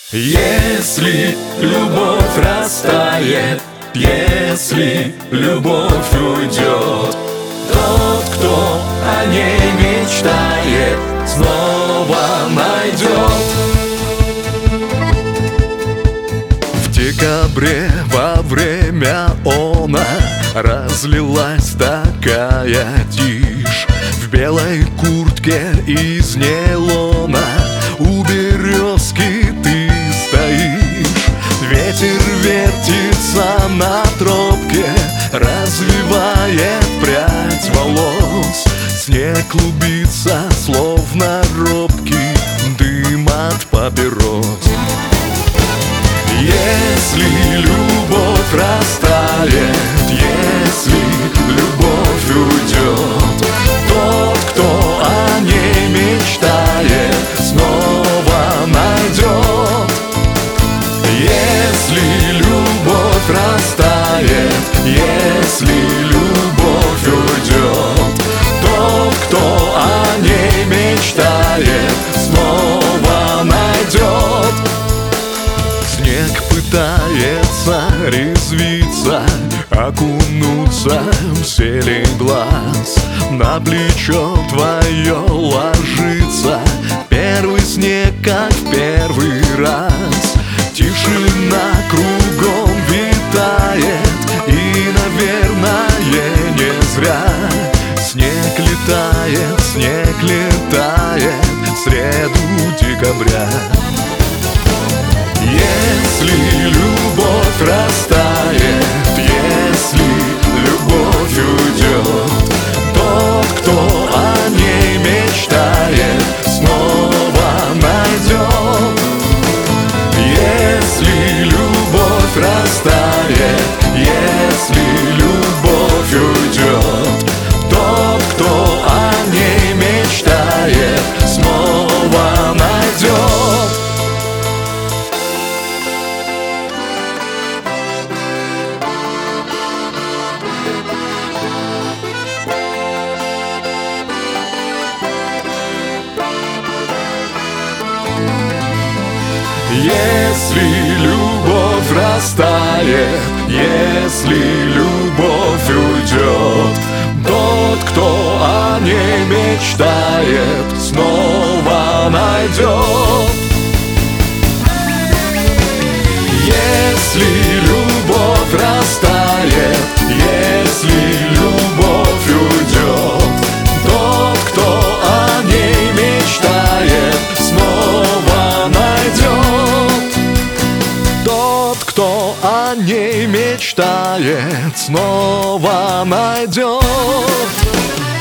Если любовь растает, если любовь уйдет, тот, кто о ней мечтает, снова найдет. В декабре во время она разлилась такая тишь. В белой куртке из нейлона у березки ты стоишь. Ветер вертится на тропке, развивает прядь волос. Снег клубится, словно робкий дым от папирос. Если любовь растает, если любовь уйдет, тот, кто о ней мечтает, снова найдет. Если любовь растает, если любовь уйдет, тот, кто о ней мечтает, снова найдет. Снег пытается резвиться, окунуться в зелень глаз. На плечо твое ложится первый снег, как в первый раз. Тишина кругом витает, и, наверное, не зря. Снег летает в среду декабря. Если любовь растает, если любовь уйдет, тот, кто о ней мечтает, снова найдет. Если любовь растает, если любовь уйдет, тот, кто о ней мечтает, снова найдет. Если любовь растает, если любовь уйдет, тот, кто о ней мечтает, снова найдет. Если любовь растает, если любовь уйдет, тот, кто о ней мечтает, снова найдет. Тот, кто о ней мечтает, снова найдет.